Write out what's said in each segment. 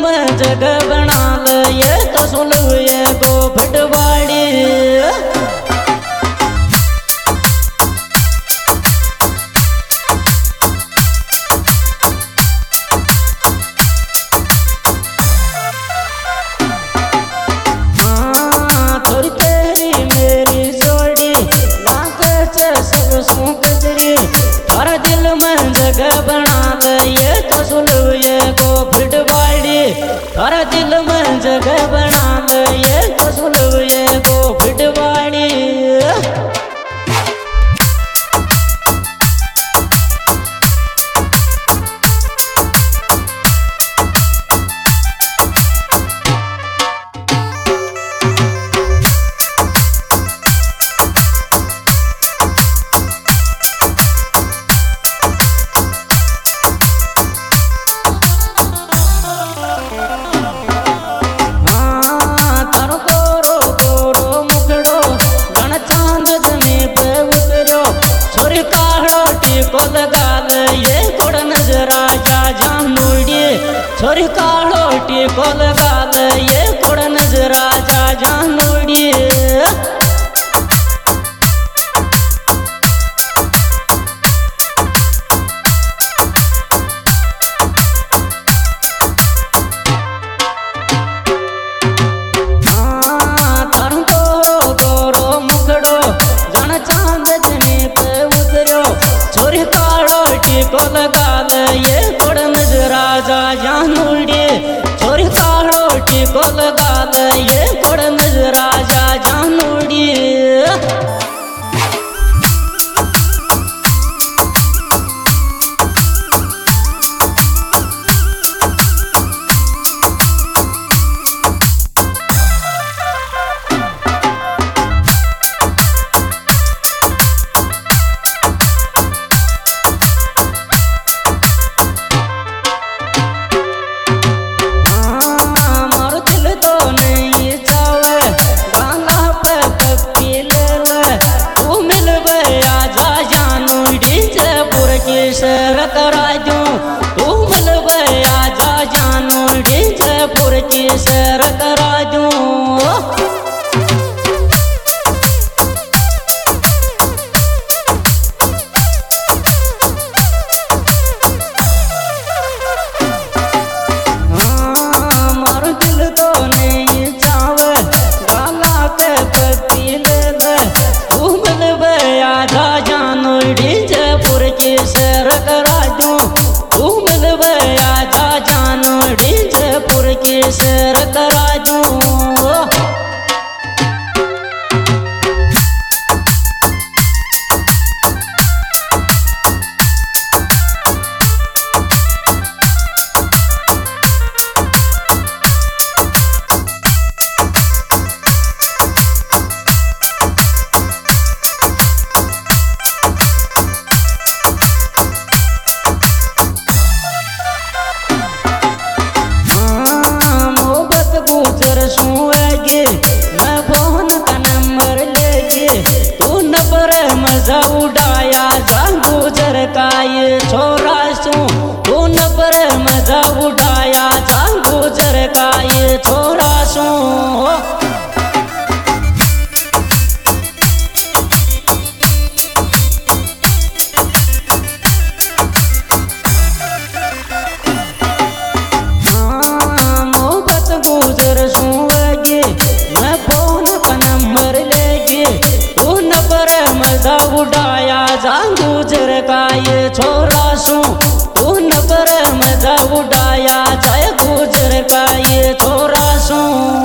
में जगह बना ले ये तो सुन ये गो फटवाड़ी। थारा दिल में जगह बना ले ये तो सुन ये गो फटवाड़ी। थारा दिल में जगह बना ले ये तो सुन ये गो फटवाड़ी। छोरी काढ़ो टीको लगा ले ये कोड़ नजरा जा जानोड़ी। थारू गोरो गोरो मुखड़ो जन चांद जमी पे उतरो। छोरी काढ़ो टीको लगा ले ये कोड़ नजरा जा जानोड़ी। छोरी काढ़ो टीको लगा ले ये कोड़ नजरा जा जानोड़ी। शरत राजू तू मिलवे आजा जानोड़ी जयपुर की शरत राजू। मारो दिल तो नहीं चावे गाला के पति ले ले। तू मिलवे आजा जानोड़ी जयपुर की शरत राजू। तू मिलवे आजा जानोड़ी जयपुर की शरत राजू। मैं फोन का नंबर लेगी तू नंबर मजा उड़ाया जा गुजर का ये छोरा सू। तू नंबर मजा उड़ाया जा गुजर का ये छोरा सू। गुजर सूंगी मैं फोन का नंबर लेगी तू नंबर मजा उड़ाया जा गुजर का ये छोरा सू। तू नंबर मजा उड़ाया जाए गुजर का ये छोरा सू।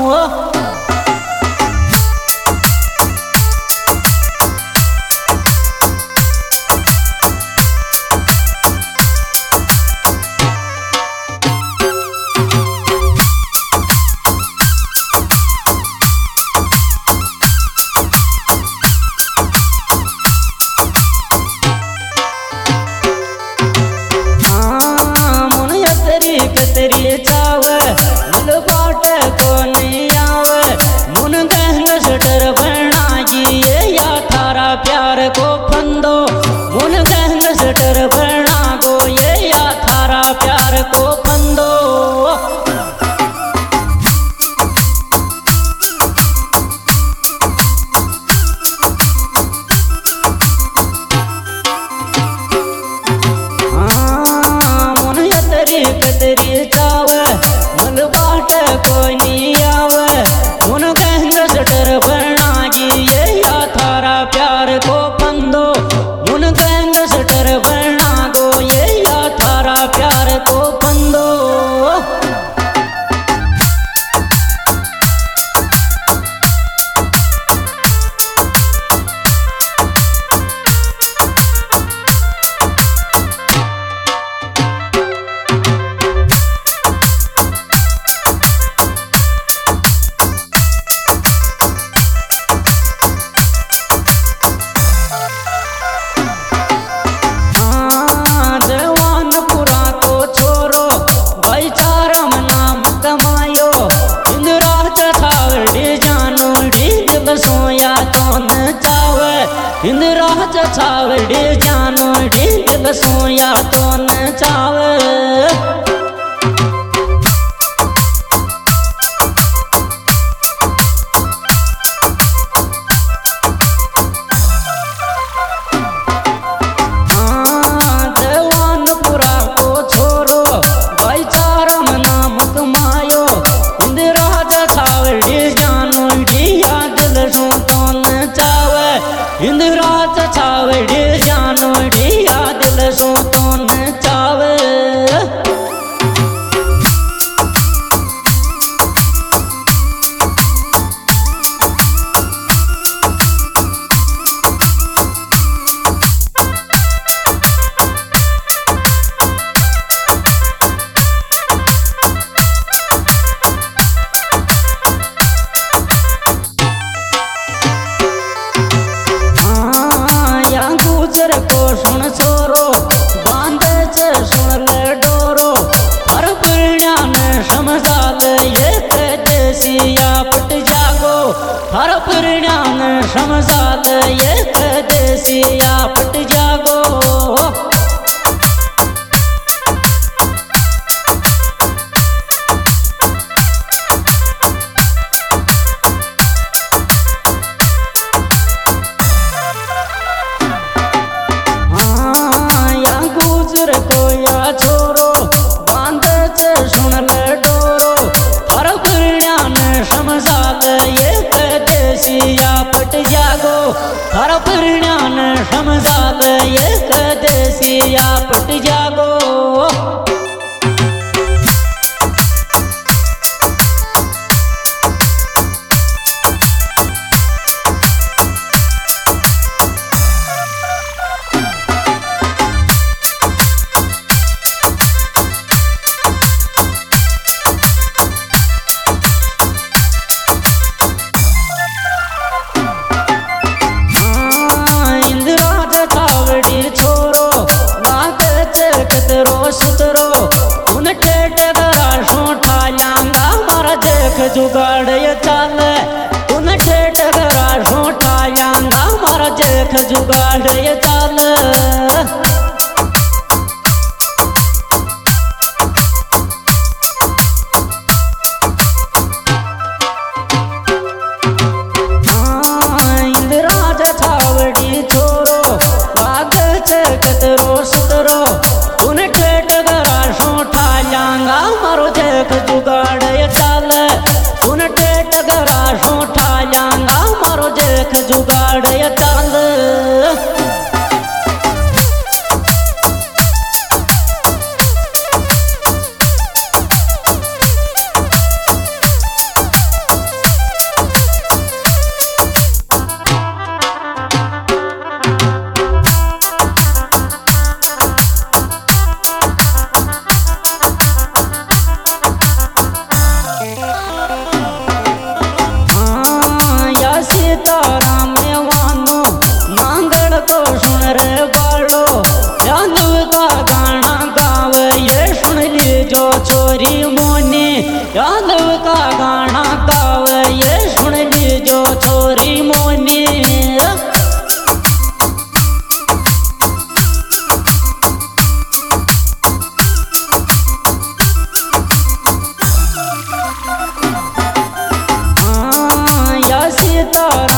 तेरी चावे दिल बाट को नहीं आवे। मुन गहन सटर बनाई या थारा प्यार को फंदो। मुन गहन सटर बना गो ये या थारा प्यार को फंदो। इंद्राज छावड़ी जानोड़ी दिल सोया तो न चावे इंद्राज छावड़ी जानोड़ी या दिल सो तो न चावे गुजर को सुन छोरो बांधे च सुन ले डोरो हर पुण्या ने समझा ले ये देसिया पट जागो हर पुण्या ने समझा ले ये देसिया पट जागो छोरो बांधे च सुन ले डोरो हर पुण्या ने समझा ले ये देसिया पट जागो हर पुण्या ने समझा ले ये देसिया पट जागो सुतरो उन टेट गरा सोठा लांगा मारा देख जुगाड़ ये चाल उन टेट गरा सोठा लांगा मारा देख जुगाड़ ये चाल इंद्राज छावड़ी छोरो लाग कतरो सुतरो उन टेट गरा सोठा लांगा मारो देख जुगाड़ ये चाल उन टेट गरा सोठा लांगा मारो देख जुगाड़ ये चाल सीताराम वानो नांगड़ को सुन रे बाड़ो यादव का गाना गावे ये सुन लीजो छोरी मोनी यादव का गाना गावे ये सुन लीजो छोरी मोनी सीताराम